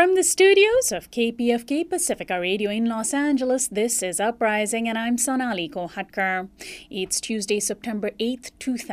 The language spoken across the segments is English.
From the studios of KPFK Pacifica Radio in Los Angeles, this is Uprising, and I'm Sonali Kolhatkar. It's Tuesday, September 8th,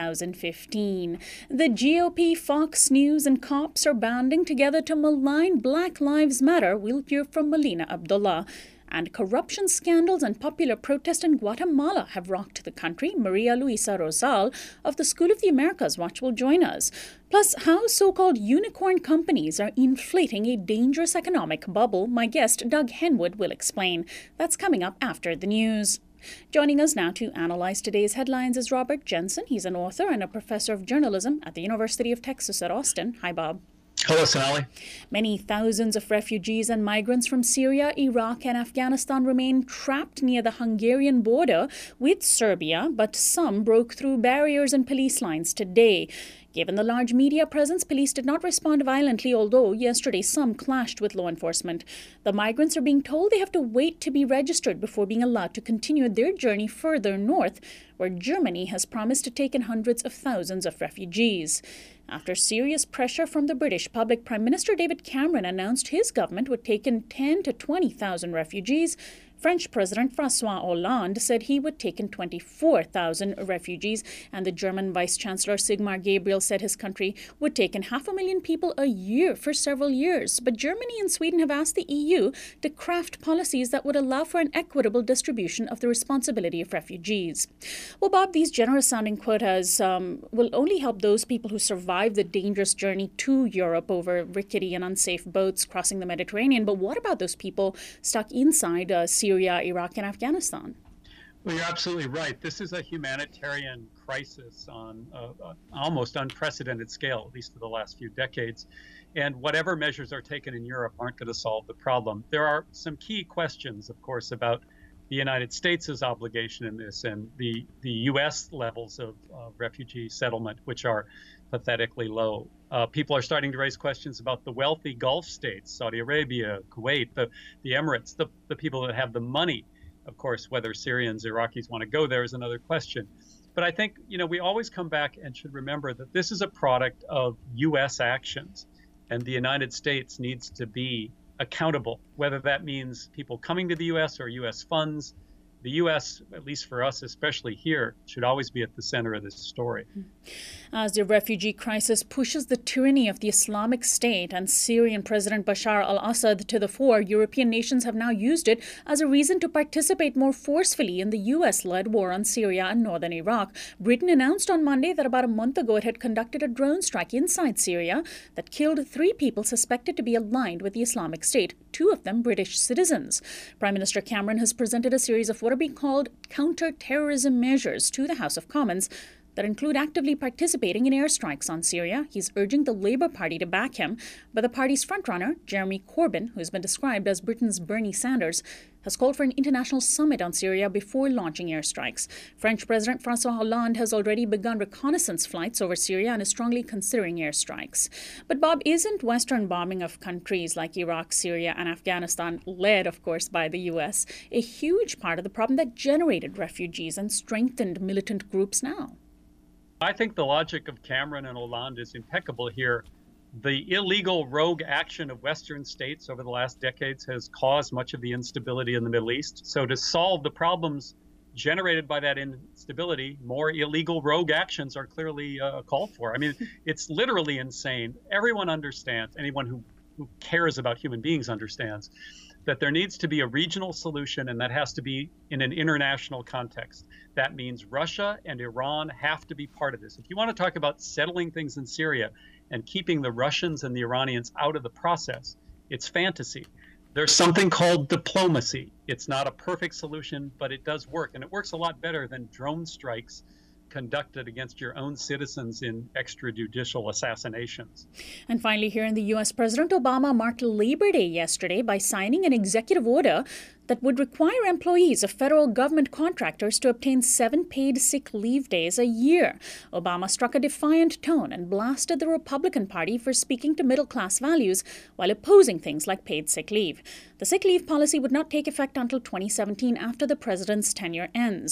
2015. The GOP, Fox News, and cops are banding together to malign Black Lives Matter. We'll hear from Melina Abdullah. And corruption scandals and popular protest in Guatemala have rocked the country. Maria Luisa Rosal of the School of the Americas Watch will join us. Plus, how so-called unicorn companies are inflating a dangerous economic bubble. My guest, Doug Henwood, will explain. That's coming up after the news. Joining us now to analyze today's headlines is Robert Jensen. He's an author and a professor of journalism at the University of Texas at Austin. Hi, Bob. Hello, Sonali. Many thousands of refugees and migrants from Syria, Iraq, and Afghanistan remain trapped near the Hungarian border with Serbia, but some broke through barriers and police lines today. Given the large media presence, police did not respond violently, although yesterday some clashed with law enforcement. The migrants are being told they have to wait to be registered before being allowed to continue their journey further north, where Germany has promised to take in hundreds of thousands of refugees. After serious pressure from the British public, Prime Minister David Cameron announced his government would take in 10 to 20,000 refugees. French President François Hollande said he would take in 24,000 refugees, and the German Vice-Chancellor Sigmar Gabriel said his country would take in 500,000 people a year for several years. But Germany and Sweden have asked the EU to craft policies that would allow for an equitable distribution of the responsibility of refugees. Well, Bob, these generous-sounding quotas will only help those people who survive the dangerous journey to Europe over rickety and unsafe boats crossing the Mediterranean. But what about those people stuck inside Syria, Iraq, and Afghanistan? Well, you're absolutely right. This is a humanitarian crisis on an almost unprecedented scale, at least for the last few decades. And whatever measures are taken in Europe aren't going to solve the problem. There are some key questions, of course, about the United States' obligation in this and the U.S. levels of refugee settlement, which are pathetically low. People are starting to raise questions about the wealthy Gulf states, Saudi Arabia, Kuwait, the Emirates, the people that have the money. Of course, whether Syrians, Iraqis want to go there is another question. But I think, we always come back and should remember that this is a product of U.S. actions, and the United States needs to be accountable, whether that means people coming to the U.S. or U.S. funds. The U.S., at least for us, especially here, should always be at the center of this story. As the refugee crisis pushes the tyranny of the Islamic State and Syrian President Bashar al-Assad to the fore, European nations have now used it as a reason to participate more forcefully in the U.S.-led war on Syria and northern Iraq. Britain announced on Monday that about a month ago it had conducted a drone strike inside Syria that killed 3 people suspected to be aligned with the Islamic State, 2 of them British citizens. Prime Minister Cameron has presented a series of what are being called counter-terrorism measures to the House of Commons that include actively participating in airstrikes on Syria. He's urging the Labour Party to back him, but the party's frontrunner, Jeremy Corbyn, who has been described as Britain's Bernie Sanders, has called for an international summit on Syria before launching airstrikes. French President François Hollande has already begun reconnaissance flights over Syria and is strongly considering airstrikes. But Bob, isn't Western bombing of countries like Iraq, Syria, and Afghanistan, led, of course, by the U.S., a huge part of the problem that generated refugees and strengthened militant groups now? I think the logic of Cameron and Hollande is impeccable here. The illegal rogue action of Western states over the last decades has caused much of the instability in the Middle East. So to solve the problems generated by that instability, more illegal rogue actions are clearly called for. I mean, it's literally insane. Everyone understands, anyone who cares about human beings understands, that there needs to be a regional solution, and that has to be in an international context. That means Russia and Iran have to be part of this. If you want to talk about settling things in Syria and keeping the Russians and the Iranians out of the process, it's fantasy. There's something called diplomacy. It's not a perfect solution, but it does work, and it works a lot better than drone strikes conducted against your own citizens in extrajudicial assassinations. And finally, here in the U.S., President Obama marked Labor Day yesterday by signing an executive order that would require employees of federal government contractors to obtain 7 paid sick leave days a year. Obama struck a defiant tone and blasted the Republican Party for speaking to middle-class values while opposing things like paid sick leave. The sick leave policy would not take effect until 2017 after the president's tenure ends. The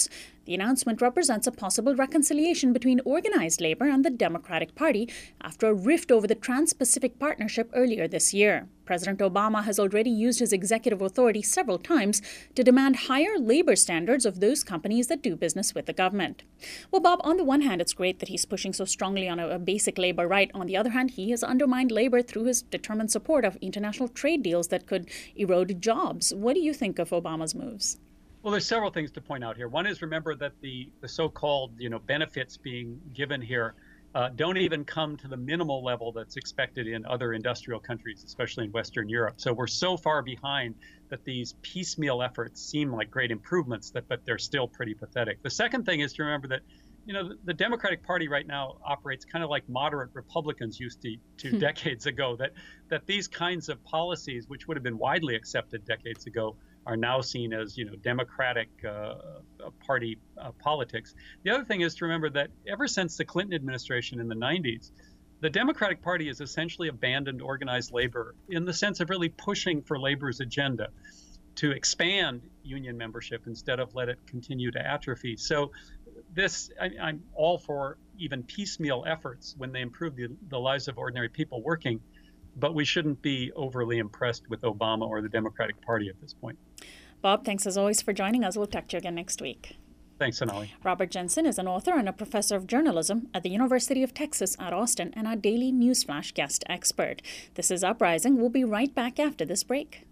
The announcement represents a possible reconciliation between organized labor and the Democratic Party after a rift over the Trans-Pacific Partnership earlier this year. President Obama has already used his executive authority several times to demand higher labor standards of those companies that do business with the government. Well, Bob, on the one hand, it's great that he's pushing so strongly on a basic labor right. On the other hand, he has undermined labor through his determined support of international trade deals that could erode jobs. What do you think of Obama's moves? Well, there's several things to point out here. One is, remember that the so-called benefits being given here don't even come to the minimal level that's expected in other industrial countries, especially in Western Europe. So we're so far behind that these piecemeal efforts seem like great improvements, but they're still pretty pathetic. The second thing is to remember that the Democratic Party right now operates kind of like moderate Republicans used to decades ago, that these kinds of policies, which would have been widely accepted decades ago, are now seen as Democratic Party politics. The other thing is to remember that ever since the Clinton administration in the 90s, the Democratic Party has essentially abandoned organized labor in the sense of really pushing for labor's agenda to expand union membership instead of let it continue to atrophy. So I'm all for even piecemeal efforts when they improve the lives of ordinary people working, but we shouldn't be overly impressed with Obama or the Democratic Party at this point. Bob, thanks as always for joining us. We'll talk to you again next week. Thanks, Sonali. Robert Jensen is an author and a professor of journalism at the University of Texas at Austin and our daily Newsflash guest expert. This is Uprising. We'll be right back after this break.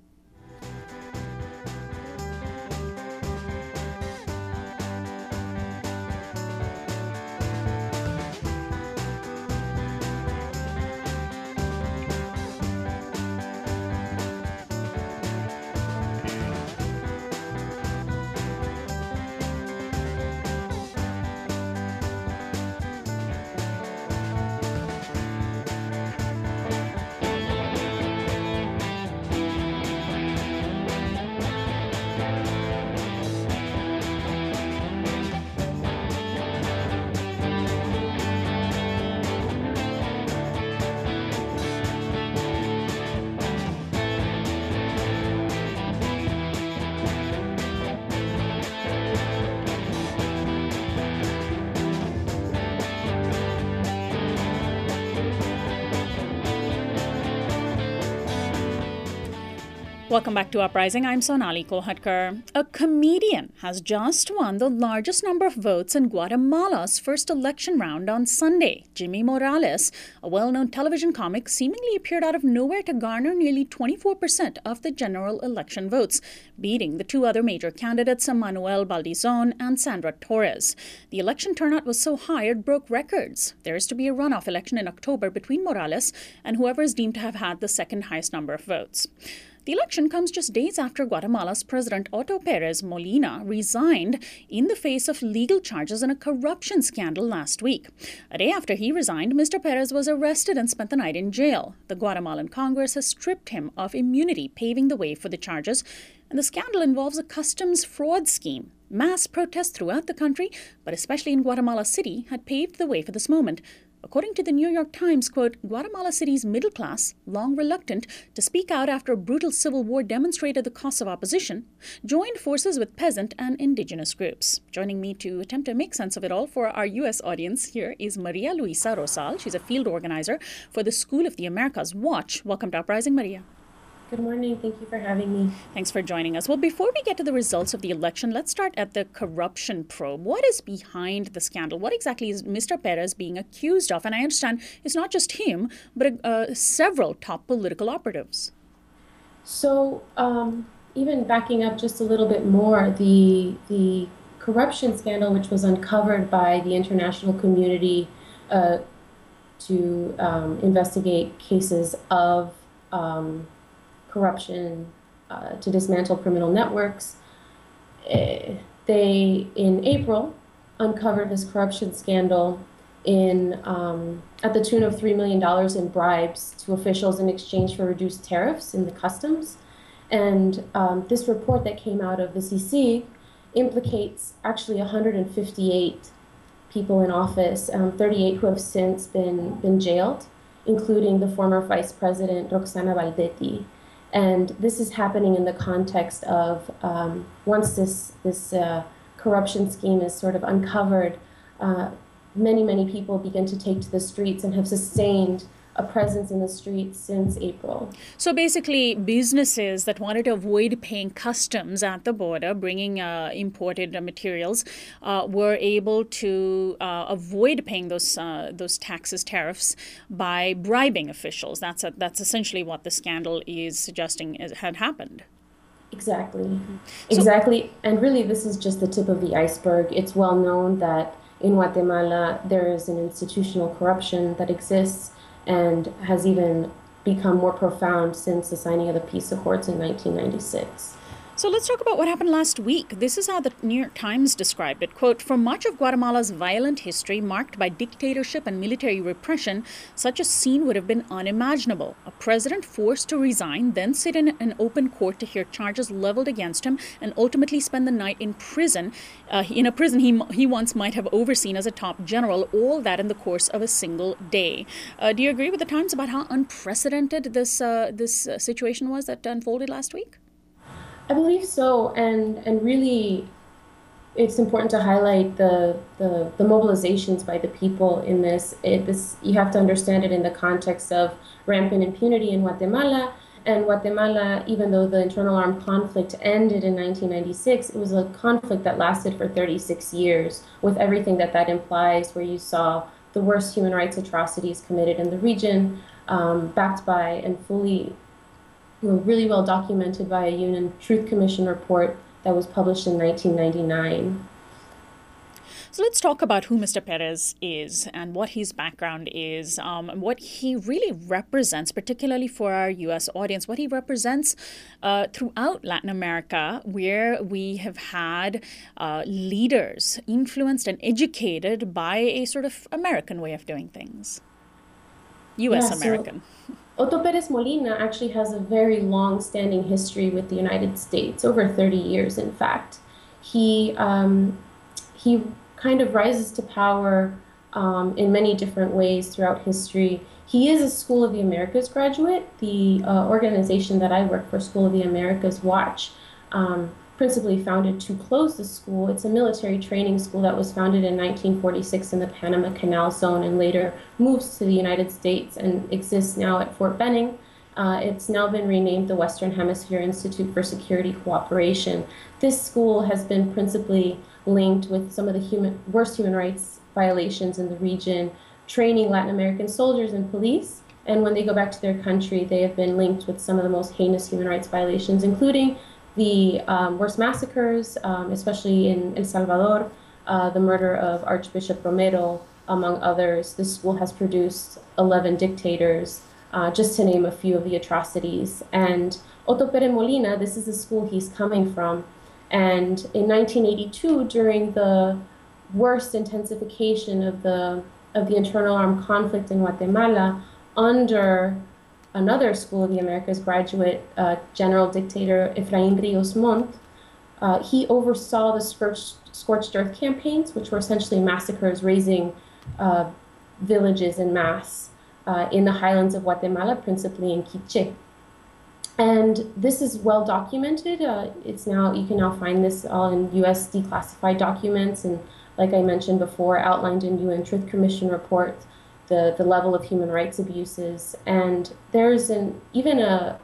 Welcome back to Uprising. I'm Sonali Kolhatkar. A comedian has just won the largest number of votes in Guatemala's first election round on Sunday. Jimmy Morales, a well-known television comic, seemingly appeared out of nowhere to garner nearly 24% of the general election votes, beating the two other major candidates, Manuel Baldizon and Sandra Torres. The election turnout was so high it broke records. There is to be a runoff election in October between Morales and whoever is deemed to have had the second highest number of votes. The election comes just days after Guatemala's President Otto Perez Molina resigned in the face of legal charges in a corruption scandal last week. A day after he resigned, Mr. Perez was arrested and spent the night in jail. The Guatemalan Congress has stripped him of immunity, paving the way for the charges. And the scandal involves a customs fraud scheme. Mass protests throughout the country, but especially in Guatemala City, had paved the way for this moment. According to the New York Times, quote, Guatemala City's middle class, long reluctant to speak out after a brutal civil war demonstrated the cost of opposition, joined forces with peasant and indigenous groups. Joining me to attempt to make sense of it all for our U.S. audience here is Maria Luisa Rosal. She's a field organizer for the School of the Americas Watch. Welcome to Uprising, Maria. Good morning. Thank you for having me. Thanks for joining us. Well, before we get to the results of the election, let's start at the corruption probe. What is behind the scandal? What exactly is Mr. Perez being accused of? And I understand it's not just him, but several top political operatives. So even backing up just a little bit more, the corruption scandal, which was uncovered by the international community to investigate cases of corruption, to dismantle criminal networks. They, in April, uncovered this corruption scandal at the tune of $3 million in bribes to officials in exchange for reduced tariffs in the customs. And this report that came out of the CICIG implicates actually 158 people in office, 38 who have since been jailed, including the former Vice President Roxana Valdetti. And this is happening in the context of once this corruption scheme is sort of uncovered, many people begin to take to the streets and have sustained a presence in the streets since April. So basically, businesses that wanted to avoid paying customs at the border, bringing imported materials, were able to avoid paying those taxes, tariffs, by bribing officials. That's essentially what the scandal is suggesting had happened. Exactly. Mm-hmm. Exactly. And really, this is just the tip of the iceberg. It's well known that in Guatemala, there is an institutional corruption that exists and has even become more profound since the signing of the peace accords in 1996. So let's talk about what happened last week. This is how the New York Times described it. Quote, "For much of Guatemala's violent history, marked by dictatorship and military repression, such a scene would have been unimaginable. A president forced to resign, then sit in an open court to hear charges leveled against him, and ultimately spend the night in prison, in a prison he once might have overseen as a top general, all that in the course of a single day." Do you agree with the Times about how unprecedented this situation was that unfolded last week? I believe so, and really, it's important to highlight the mobilizations by the people in this. You have to understand it in the context of rampant impunity in Guatemala. And Guatemala, even though the internal armed conflict ended in 1996, it was a conflict that lasted for 36 years, with everything that implies, where you saw the worst human rights atrocities committed in the region, backed by and fully, really well documented by a UN Truth Commission report that was published in 1999. So let's talk about who Mr. Perez is and what his background is, and what he really represents, particularly for our U.S. audience, what he represents throughout Latin America, where we have had leaders influenced and educated by a sort of American way of doing things. U.S. American. Otto Perez Molina actually has a very long-standing history with the United States, over 30 years, in fact. He kind of rises to power in many different ways throughout history. He is a School of the Americas graduate. The organization that I work for, School of the Americas Watch, principally founded to close the school. It's a military training school that was founded in 1946 in the Panama Canal Zone and later moves to the United States and exists now at Fort Benning. It's now been renamed the Western Hemisphere Institute for Security Cooperation. This school has been principally linked with some of the worst human rights violations in the region, training Latin American soldiers and police. And when they go back to their country, they have been linked with some of the most heinous human rights violations, including the worst massacres, especially in El Salvador, the murder of Archbishop Romero, among others. This school has produced 11 dictators, just to name a few of the atrocities. And Otto Perez Molina, this is the school he's coming from. And in 1982, during the worst intensification of the internal armed conflict in Guatemala, under another School of the Americas graduate, General Dictator Efraín Ríos Montt, he oversaw the scorched earth campaigns, which were essentially massacres, razing villages en masse in the highlands of Guatemala, principally in Quiché. And this is well documented. You can now find this all in U.S. declassified documents, and like I mentioned before, outlined in UN Truth Commission reports, the level of human rights abuses. And there's even a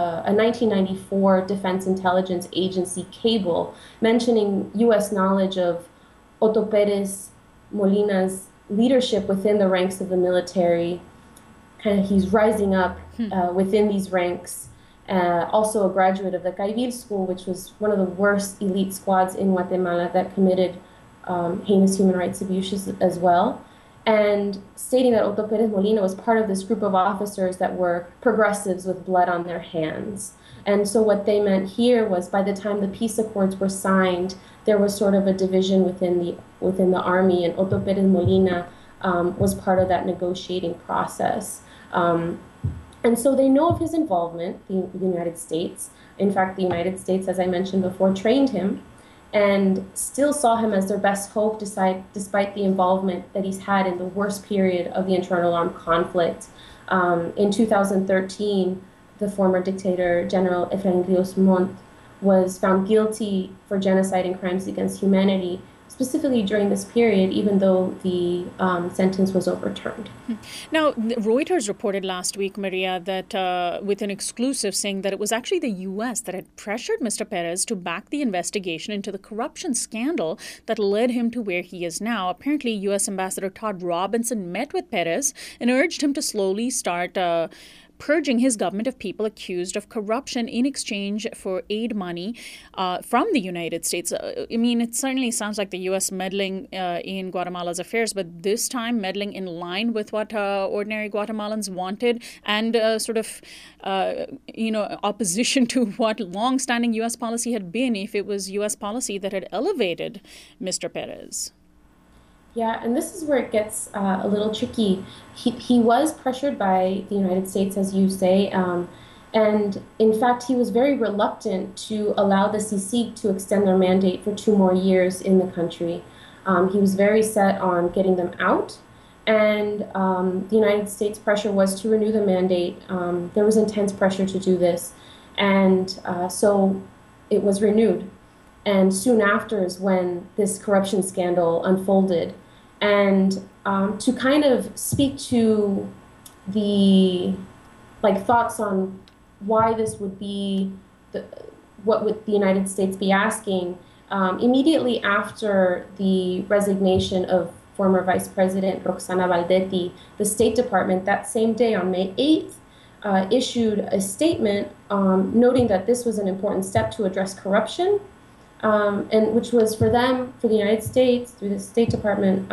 1994 Defense Intelligence Agency cable mentioning U.S. knowledge of Otto Perez Molina's leadership within the ranks of the military. Kind of, he's rising up within these ranks. Also a graduate of the Caibil School, which was one of the worst elite squads in Guatemala that committed heinous human rights abuses as well. And stating that Otto Perez Molina was part of this group of officers that were progressives with blood on their hands. And so what they meant here was, by the time the peace accords were signed, there was sort of a division within the army, and Otto Perez Molina was part of that negotiating process. And so they know of his involvement, the United States. In fact, the United States, as I mentioned before, trained him and still saw him as their best hope despite the involvement that he's had in the worst period of the internal armed conflict. In 2013, the former dictator, General Efraín Ríos Montt, was found guilty for genocide and crimes against humanity, specifically during this period, even though the sentence was overturned. Now, Reuters reported last week, Maria, that with an exclusive saying that it was actually the U.S. that had pressured Mr. Perez to back the investigation into the corruption scandal that led him to where he is now. Apparently, U.S. Ambassador Todd Robinson met with Perez and urged him to slowly start purging his government of people accused of corruption in exchange for aid money from the United States. I mean, it certainly sounds like the U.S. meddling in Guatemala's affairs, but this time meddling in line with what ordinary Guatemalans wanted and opposition to what long-standing U.S. policy had been if it was U.S. policy that had elevated Mr. Perez. Yeah, and this is where it gets a little tricky. He was pressured by the United States, as you say, and in fact, he was very reluctant to allow the CICIG to extend their mandate for 2 more years in the country. He was very set on getting them out, and the United States pressure was to renew the mandate. There was intense pressure to do this, and so it was renewed. And soon after is when this corruption scandal unfolded. And to kind of speak to the thoughts on why this would be, what would the United States be asking, immediately after the resignation of former Vice President Roxana Valdetti, the State Department that same day on May 8th issued a statement noting that this was an important step to address corruption. And which was for them, for the United States, through the State Department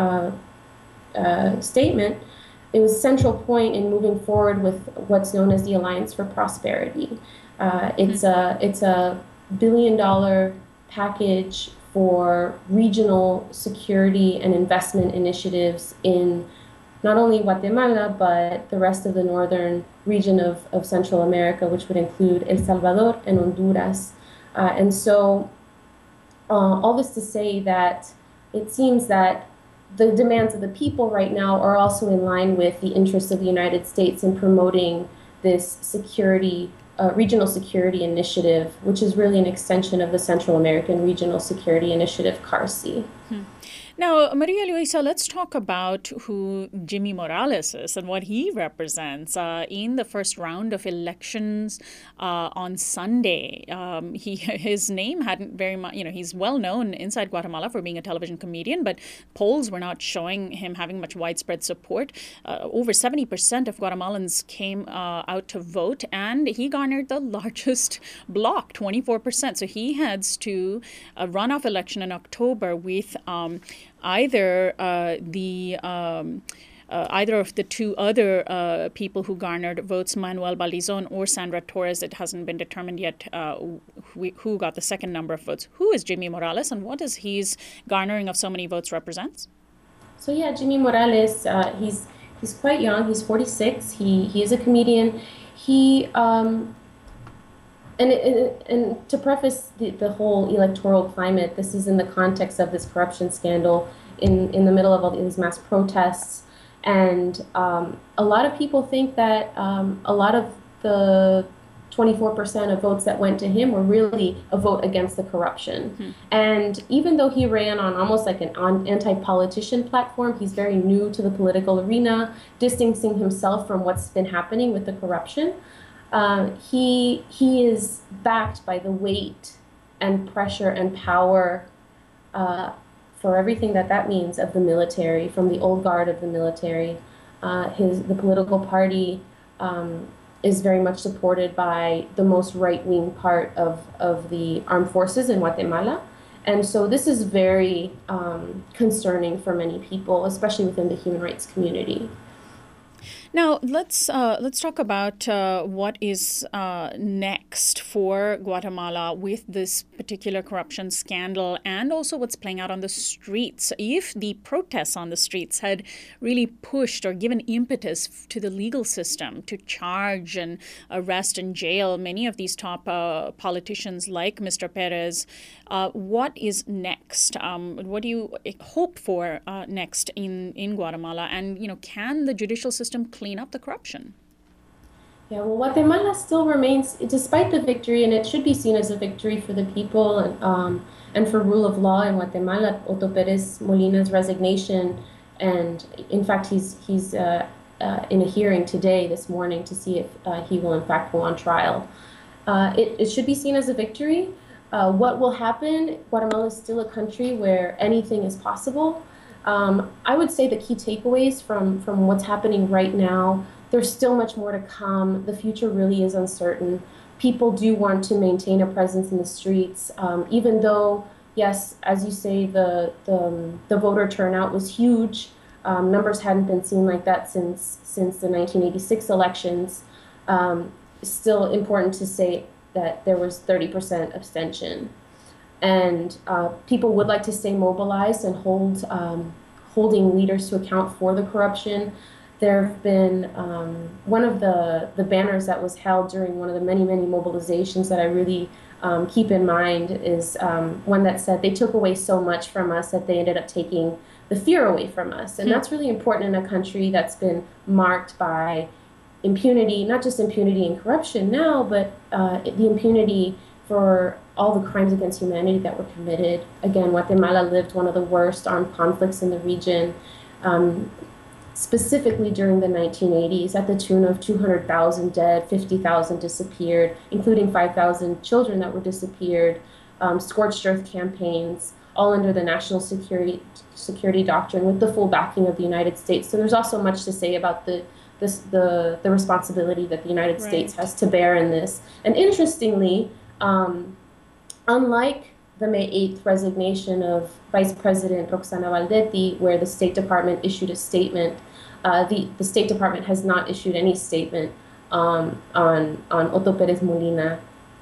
statement, it was a central point in moving forward with what's known as the Alliance for Prosperity. It's a $1 billion package for regional security and investment initiatives in not only Guatemala, but the rest of the northern region of Central America, which would include El Salvador and Honduras. And so all this to say that it seems that the demands of the people right now are also in line with the interests of the United States in promoting this security, regional security initiative, which is really an extension of the Central American Regional Security Initiative, CARSI. Now, Maria Luisa, let's talk about who Jimmy Morales is and what he represents. In the first round of elections on Sunday, his name hadn't very much, he's well known inside Guatemala for being a television comedian, but polls were not showing him having much widespread support. Over 70% of Guatemalans came out to vote, and he garnered the largest block, 24%. So he heads to a runoff election in October with either of the 2 other people who garnered votes, Manuel Balizon or Sandra Torres. It hasn't been determined yet who got the second number of votes. Who is Jimmy Morales, and what does his garnering of so many votes represents? So yeah, Jimmy Morales, he's quite young. He's 46. He is a comedian. He And to preface the whole electoral climate, this is in the context of this corruption scandal in the middle of all these mass protests. And a lot of people think that a lot of the 24% of votes that went to him were really a vote against the corruption. Mm-hmm. And even though he ran on almost like an anti-politician platform, he's very new to the political arena, distancing himself from what's been happening with the corruption. He is backed by the weight and pressure and power for everything that means of the military, from the old guard of the military. The political party is very much supported by the most right-wing part of the armed forces in Guatemala. And so this is very concerning for many people, especially within the human rights community. Now, let's talk about what is next for Guatemala with this particular corruption scandal, and also what's playing out on the streets. If the protests on the streets had really pushed or given impetus to the legal system to charge and arrest and jail many of these top politicians like Mr. Perez, what is next? What do you hope for next in Guatemala? And, can the judicial system clean up the corruption? Yeah, well, Guatemala still remains, despite the victory, and it should be seen as a victory for the people and for rule of law in Guatemala. Otto Perez Molina's resignation, and in fact, he's in a hearing today, this morning, to see if he will in fact go on trial. It should be seen as a victory. What will happen? Guatemala is still a country where anything is possible. I would say the key takeaways from what's happening right now, there's still much more to come. The future really is uncertain. People do want to maintain a presence in the streets, even though, yes, as you say, the voter turnout was huge. Numbers hadn't been seen like that since the 1986 elections. Still important to say that there was 30% abstention. And people would like to stay mobilized and holding leaders to account for the corruption. There have been one of the banners that was held during one of the many, many mobilizations that I really keep in mind is one that said they took away so much from us that they ended up taking the fear away from us. And that's really important in a country that's been marked by impunity, not just impunity and corruption now, but the impunity for all the crimes against humanity that were committed. Again, Guatemala lived one of the worst armed conflicts in the region, specifically during the 1980s, at the tune of 200,000 dead, 50,000 disappeared, including 5,000 children that were disappeared, scorched earth campaigns, all under the national security doctrine with the full backing of the United States. So there's also much to say about the responsibility that the United States has to bear in this. And interestingly, unlike the May 8th resignation of Vice President Roxana Valdetti, where the State Department issued a statement, the State Department has not issued any statement on Otto Perez Molina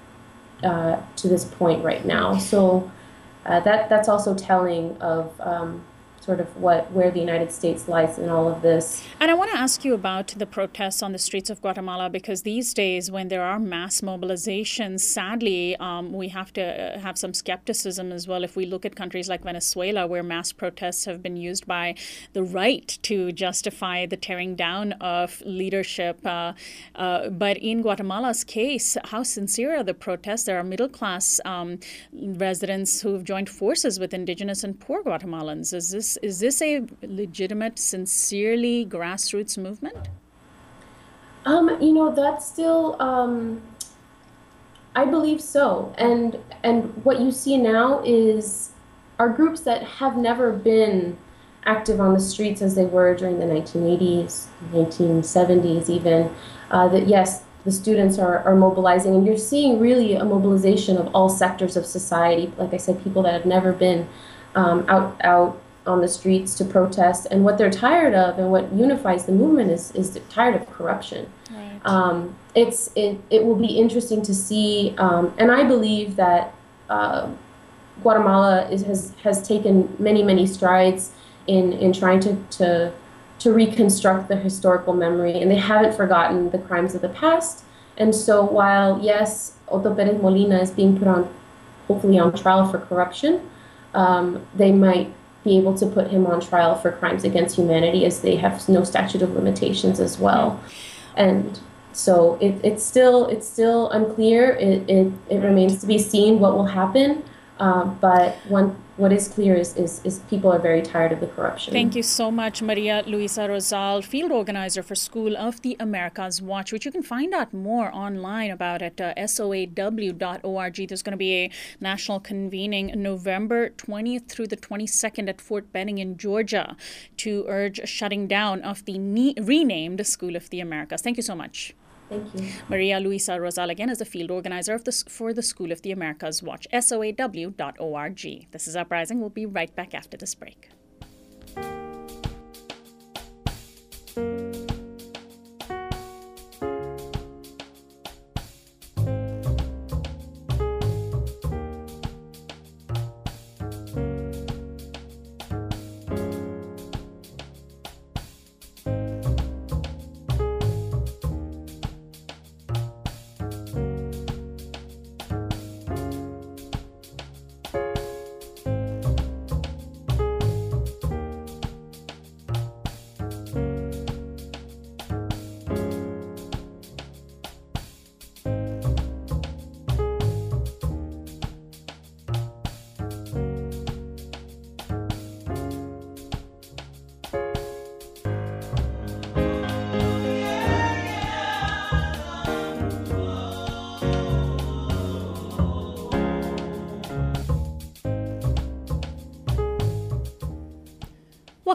to this point right now. So that's also telling of sort of where the United States lies in all of this. And I want to ask you about the protests on the streets of Guatemala, because these days when there are mass mobilizations, sadly, we have to have some skepticism as well. If we look at countries like Venezuela, where mass protests have been used by the right to justify the tearing down of leadership. But in Guatemala's case, how sincere are the protests? There are middle-class residents who have joined forces with indigenous and poor Guatemalans. Is this a legitimate, sincerely grassroots movement? That's still, I believe so. And what you see now are groups that have never been active on the streets as they were during the 1980s, 1970s even. That yes, the students are mobilizing, and you're seeing really a mobilization of all sectors of society. Like I said, people that have never been out on the streets to protest, and what they're tired of and what unifies the movement is tired of corruption. Right. It will be interesting to see, and I believe that Guatemala has taken many strides in trying to reconstruct the historical memory, and they haven't forgotten the crimes of the past. And so while yes, Otto Perez Molina is being put on, hopefully on trial for corruption, they might be able to put him on trial for crimes against humanity, as they have no statute of limitations as well. And so it's still unclear. It remains to be seen what will happen. But what is clear is people are very tired of the corruption. Thank you so much, Maria Luisa Rosal, field organizer for School of the Americas Watch, which you can find out more online about at soaw.org. There's going to be a national convening November 20th through the 22nd at Fort Benning in Georgia to urge shutting down of the renamed School of the Americas. Thank you so much. Thank you. Maria Luisa Rosal, again, is the field organizer for the School of the Americas Watch, soaw.org. This is Uprising. We'll be right back after this break.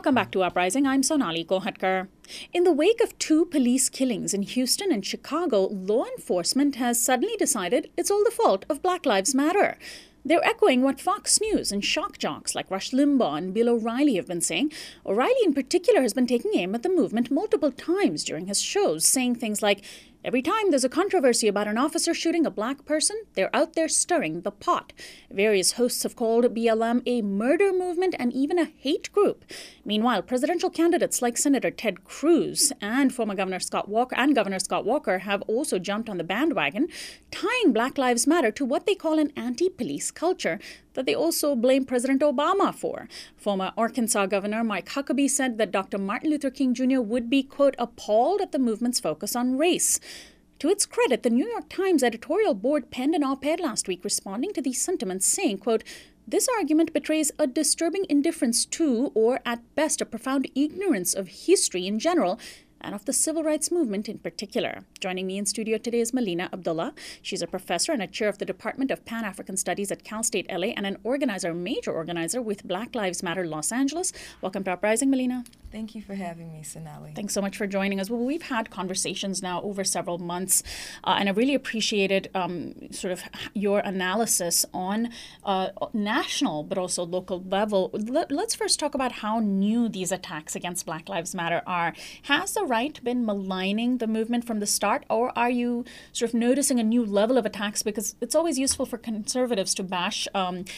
Welcome back to Uprising. I'm Sonali Kohatkar. In the wake of 2 police killings in Houston and Chicago, law enforcement has suddenly decided it's all the fault of Black Lives Matter. They're echoing what Fox News and shock jocks like Rush Limbaugh and Bill O'Reilly have been saying. O'Reilly in particular has been taking aim at the movement multiple times during his shows, saying things like, every time there's a controversy about an officer shooting a black person, they're out there stirring the pot. Various hosts have called BLM a murder movement and even a hate group. Meanwhile, presidential candidates like Senator Ted Cruz and former Governor Scott Walker have also jumped on the bandwagon, tying Black Lives Matter to what they call an anti-police culture that they also blame President Obama for. Former Arkansas Governor Mike Huckabee said that Dr. Martin Luther King Jr. would be, quote, appalled at the movement's focus on race. To its credit, the New York Times editorial board penned an op-ed last week responding to these sentiments, saying, quote, this argument betrays a disturbing indifference to, or at best, a profound ignorance of history in general, and of the civil rights movement in particular. Joining me in studio today is Melina Abdullah. She's a professor and a chair of the Department of Pan-African Studies at Cal State LA and an major organizer with Black Lives Matter Los Angeles. Welcome to Uprising, Melina. Thank you for having me, Sonali. Thanks so much for joining us. Well, we've had conversations now over several months, and I really appreciated sort of your analysis on national but also local level. Let's first talk about how new these attacks against Black Lives Matter are. Has the right been maligning the movement from the start, or are you sort of noticing a new level of attacks? Because it's always useful for conservatives to bash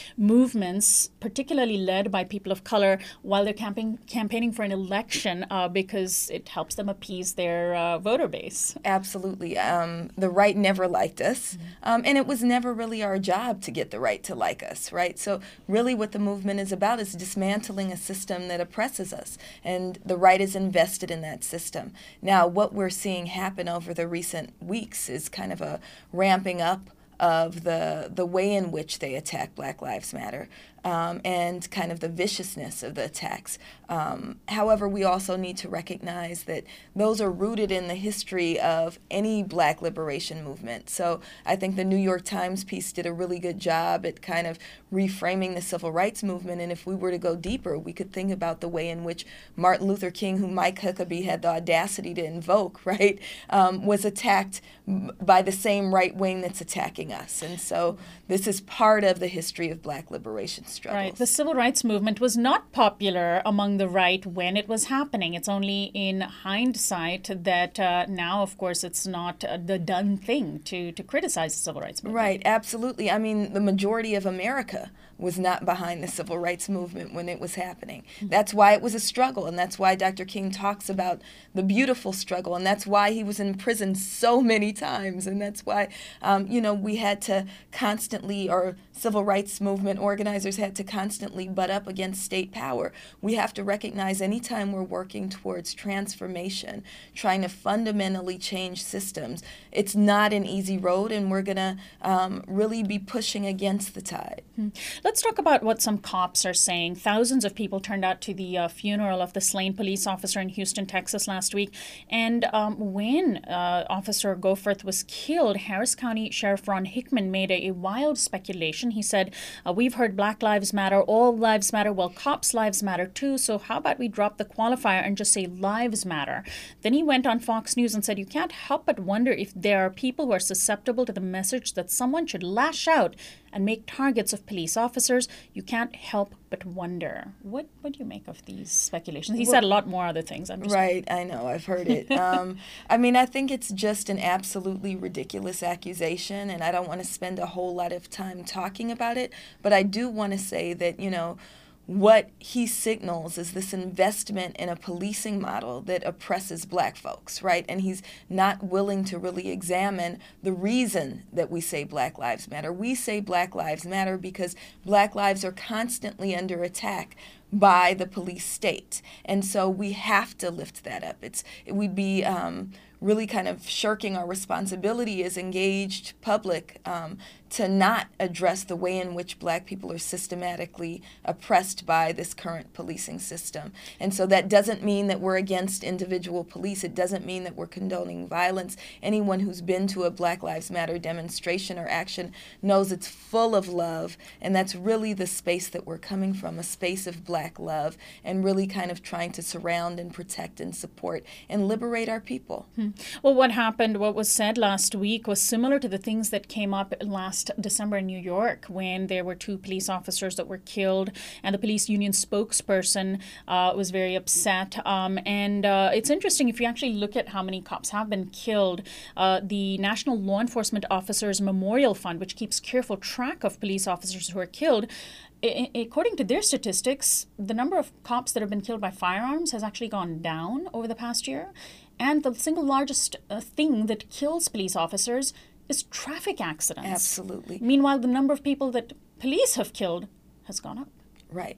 movements, particularly led by people of color, while they're campaigning for an election because it helps them appease their voter base. Absolutely. The right never liked us, and it was never really our job to get the right to like us, right? So really what the movement is about is dismantling a system that oppresses us, and the right is invested in that system. Now, what we're seeing happen over the recent weeks is kind of a ramping up of the way in which they attack Black Lives Matter. And kind of the viciousness of the attacks. However, we also need to recognize that those are rooted in the history of any Black liberation movement. So I think the New York Times piece did a really good job at kind of reframing the civil rights movement. And if we were to go deeper, we could think about the way in which Martin Luther King, who Mike Huckabee had the audacity to invoke, right, was attacked by the same right wing that's attacking us. And so this is part of the history of Black liberation struggles. Right. The civil rights movement was not popular among the right when it was happening. It's only in hindsight that now, of course, it's not the done thing to criticize the civil rights movement. Right. Absolutely. I mean, the majority of America was not behind the civil rights movement when it was happening. That's why it was a struggle, and that's why Dr. King talks about the beautiful struggle, and that's why he was in prison so many times, and that's why, we had to constantly, or civil rights movement organizers had to constantly butt up against state power. We have to recognize anytime we're working towards transformation, trying to fundamentally change systems, it's not an easy road, and we're going to really be pushing against the tide. Let's talk about what some cops are saying. Thousands of people turned out to the funeral of the slain police officer in Houston, Texas last week. And when Officer Goforth was killed, Harris County Sheriff Ron Hickman made a wild speculation. He said, we've heard Black Lives Matter, all lives matter, well, cops' lives matter too, so how about we drop the qualifier and just say lives matter? Then he went on Fox News and said, you can't help but wonder if there are people who are susceptible to the message that someone should lash out and make targets of police officers. You can't help but wonder. What do you make of these speculations? He said a lot more other things. Right, I know, I've heard it. I think it's just an absolutely ridiculous accusation, and I don't want to spend a whole lot of time talking about it, but I do want to say that, what he signals is this investment in a policing model that oppresses Black folks, right? And he's not willing to really examine the reason that we say Black Lives Matter. We say Black Lives Matter because Black lives are constantly under attack by the police state. And so we have to lift that up. We'd be really kind of shirking our responsibility as engaged public to not address the way in which Black people are systematically oppressed by this current policing system. And so that doesn't mean that we're against individual police. It doesn't mean that we're condoning violence. Anyone who's been to a Black Lives Matter demonstration or action knows it's full of love, and that's really the space that we're coming from, a space of Black Black love, and really kind of trying to surround and protect and support and liberate our people. Well, what was said last week was similar to the things that came up last December in New York when there were 2 police officers that were killed, and the police union spokesperson was very upset. It's interesting, if you actually look at how many cops have been killed, the National Law Enforcement Officers Memorial Fund, which keeps careful track of police officers who are killed, according to their statistics, the number of cops that have been killed by firearms has actually gone down over the past year. And the single largest thing that kills police officers is traffic accidents. Absolutely. Meanwhile, the number of people that police have killed has gone up. Right.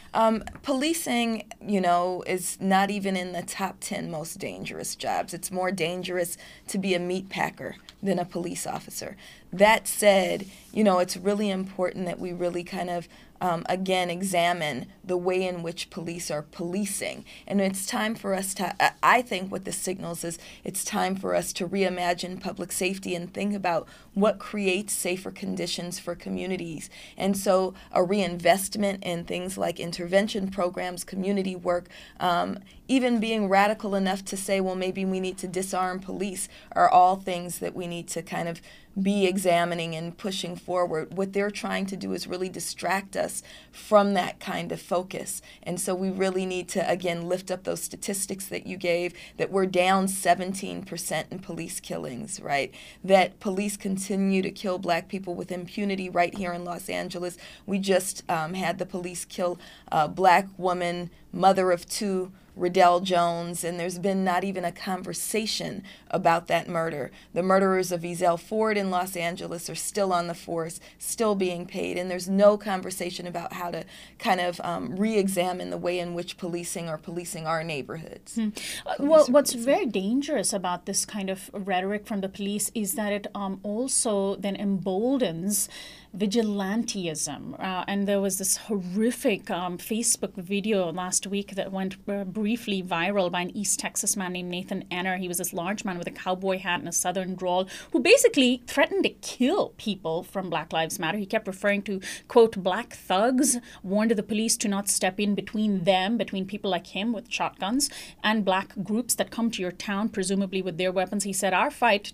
Policing, is not even in the top 10 most dangerous jobs. It's more dangerous to be a meat packer than a police officer. That said, it's really important that we really kind of, again, examine the way in which police are policing. And it's time for us to, I think what this signals is it's time for us to reimagine public safety and think about what creates safer conditions for communities. And so a reinvestment in things like intervention programs, community work, even being radical enough to say, well, maybe we need to disarm police, are all things that we need to kind of be examining and pushing forward. What they're trying to do is really distract us from that kind of focus. And so we really need to, again, lift up those statistics that you gave, that we're down 17% in police killings, right? That police continue to kill Black people with impunity right here in Los Angeles. We just had the police kill a Black woman, mother of 2, Riddell Jones, and there's been not even a conversation about that murder. The murderers of Ezell Ford in Los Angeles are still on the force, still being paid, and there's no conversation about how to kind of re-examine the way in which policing our neighborhoods. What's very dangerous about this kind of rhetoric from the police is that it also then emboldens vigilantism. And there was this horrific Facebook video last week that went briefly viral by an East Texas man named Nathan Enner. He was this large man with a cowboy hat and a southern drawl who basically threatened to kill people from Black Lives Matter. He kept referring to, quote, black thugs, warned the police to not step in between people like him with shotguns, and black groups that come to your town, presumably with their weapons. He said, our fight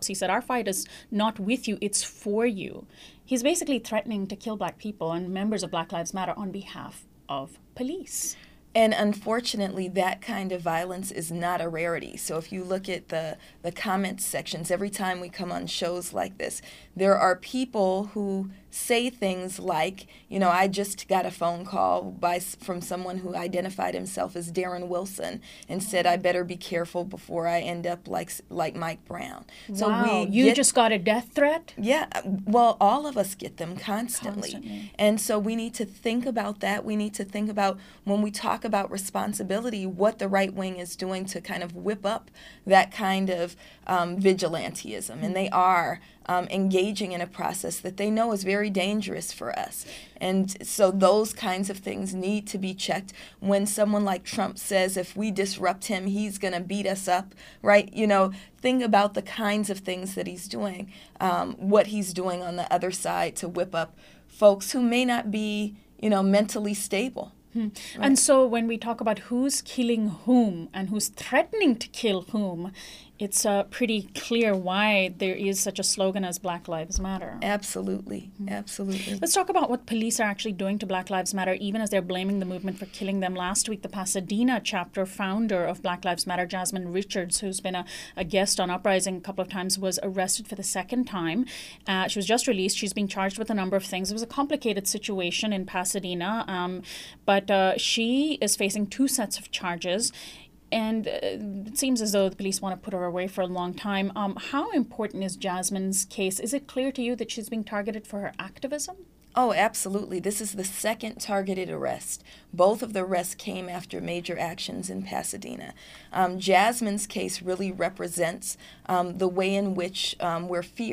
is not with you, it's for you. He's basically threatening to kill Black people and members of Black Lives Matter on behalf of police. And unfortunately, that kind of violence is not a rarity. So if you look at the comments sections, every time we come on shows like this, there are people who say things like, I just got a phone call from someone who identified himself as Darren Wilson and said, I better be careful before I end up like Mike Brown. Wow, So you just got a death threat? Yeah, well, all of us get them constantly. And so we need to think about that. We need to think about, when we talk about responsibility, what the right wing is doing to kind of whip up that kind of vigilantism. And they are engaging in a process that they know is very dangerous for us. And so those kinds of things need to be checked. When someone like Trump says, if we disrupt him, he's going to beat us up, right? Think about the kinds of things that he's doing, what he's doing on the other side to whip up folks who may not be, mentally stable. Right. And so when we talk about who's killing whom and who's threatening to kill whom, it's pretty clear why there is such a slogan as Black Lives Matter. Absolutely. Absolutely. Let's talk about what police are actually doing to Black Lives Matter, even as they're blaming the movement for killing them. Last week, the Pasadena chapter founder of Black Lives Matter, Jasmine Richards, who's been a guest on Uprising a couple of times, was arrested for the second time. She was just released. She's being charged with a number of things. It was a complicated situation in Pasadena, but she is facing 2 sets of charges. And it seems as though the police want to put her away for a long time. How important is Jasmine's case? Is it clear to you that she's being targeted for her activism? Oh, absolutely. This is the second targeted arrest. Both of the arrests came after major actions in Pasadena. Jasmine's case really represents the way in which we're feared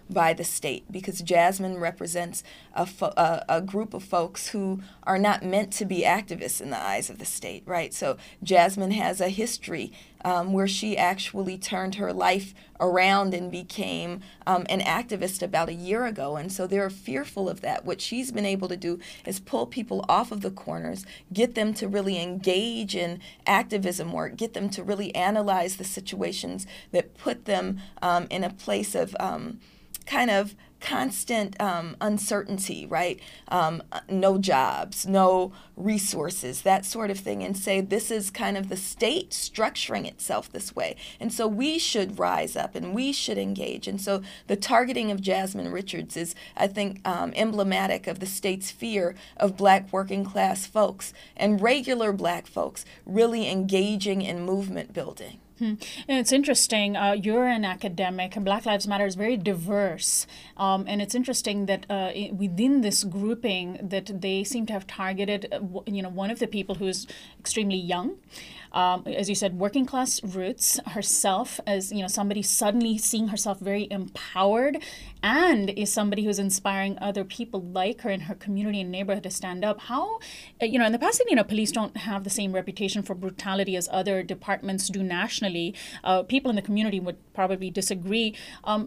by the state, because Jasmine represents a group of folks who are not meant to be activists in the eyes of the state, right? So Jasmine has a history where she actually turned her life around and became an activist about a year ago. And so they're fearful of that. What she's been able to do is pull people off of the corners, get them to really engage in activism work, get them to really analyze the situations that put them in a place of kind of constant uncertainty, right? No jobs, no resources, that sort of thing, and say this is kind of the state structuring itself this way. And so we should rise up and we should engage. And so the targeting of Jasmine Richards is, I think, emblematic of the state's fear of Black working class folks and regular Black folks really engaging in movement building. And it's interesting, you're an academic, and Black Lives Matter is very diverse. And it's interesting that within this grouping that they seem to have targeted, one of the people who is extremely young, as you said, working class roots, herself as, somebody suddenly seeing herself very empowered, and is somebody who's inspiring other people like her in her community and neighborhood to stand up. How, in the Pasadena police don't have the same reputation for brutality as other departments do nationally. People in the community would probably disagree.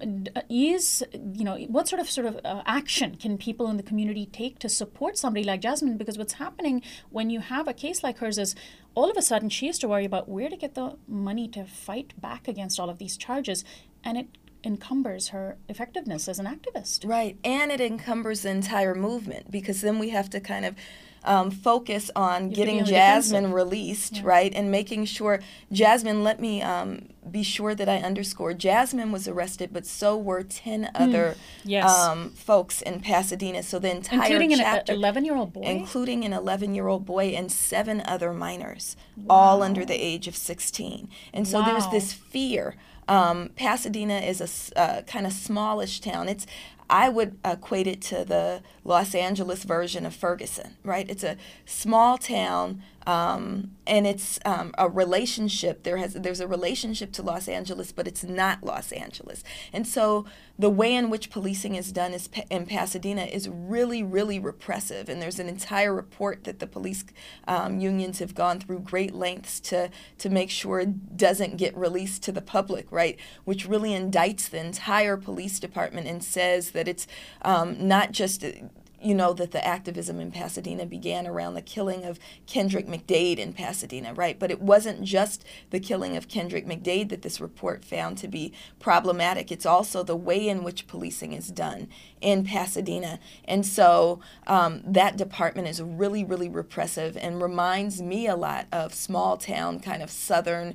What sort of action can people in the community take to support somebody like Jasmine? Because what's happening when you have a case like hers is all of a sudden she has to worry about where to get the money to fight back against all of these charges, and it encumbers her effectiveness as an activist. Right, and it encumbers the entire movement, because then we have to kind of focus on getting Jasmine released, right, and making sure Jasmine, let me be sure that I underscore, Jasmine was arrested, but so were 10 other folks in Pasadena. So the entire including chapter, an 11-year-old boy? Including an 11-year-old boy and 7 other minors, all under the age of 16. And so there's this fear. Pasadena is a kind of smallish town. I would equate it to the Los Angeles version of Ferguson, right? It's a small town, and it's a relationship. There's a relationship to Los Angeles, but it's not Los Angeles. And so the way in which policing is done in Pasadena is really, really repressive. And there's an entire report that the police unions have gone through great lengths to make sure it doesn't get released to the public, right? Which really indicts the entire police department and says that it's not just that the activism in Pasadena began around the killing of Kendrick McDade in Pasadena, right? But it wasn't just the killing of Kendrick McDade that this report found to be problematic. It's also the way in which policing is done in Pasadena. And so that department is really, really repressive and reminds me a lot of small town kind of southern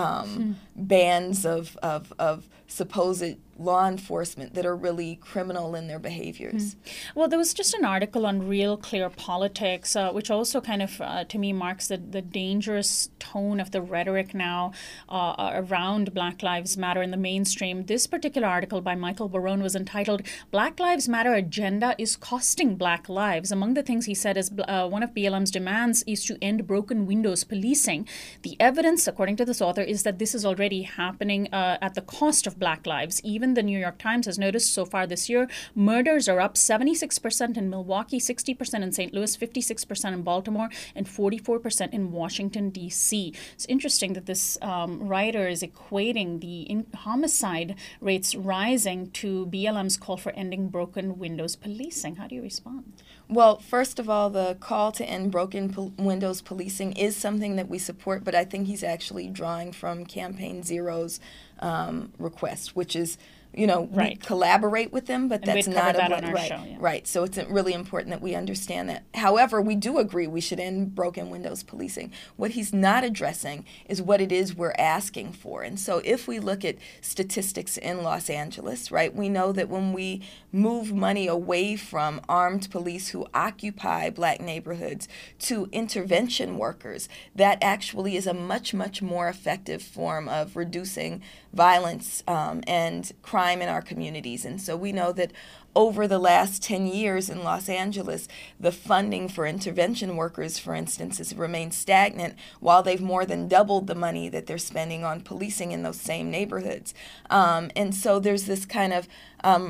bands of supposed law enforcement that are really criminal in their behaviors. Well, there was just an article on Real Clear Politics, which also kind of, to me, marks the dangerous tone of the rhetoric now around Black Lives Matter in the mainstream. This particular article by Michael Barone was entitled, Black Lives Matter Agenda is Costing Black Lives. Among the things he said is one of BLM's demands is to end broken windows policing. The evidence, according to this author, is that this is already happening at the cost of Black lives. Even the New York Times has noticed so far this year, murders are up 76% in Milwaukee, 60% in St. Louis, 56% in Baltimore, and 44% in Washington, D.C. It's interesting that this writer is equating the homicide rates rising to BLM's call for ending broken windows policing. How do you respond? Well, first of all, the call to end broken windows policing is something that we support, but I think he's actually drawing from Campaign Zero's request, which is, we collaborate with them, but that's not right. So it's really important that we understand that. However, we do agree we should end broken windows policing. What he's not addressing is what it is we're asking for. And so if we look at statistics in Los Angeles, right, we know that when we move money away from armed police who occupy Black neighborhoods to intervention workers, that actually is a much, much more effective form of reducing violence and crime in our communities. And so we know that over the last 10 years in Los Angeles, the funding for intervention workers, for instance, has remained stagnant while they've more than doubled the money that they're spending on policing in those same neighborhoods. And so there's this kind of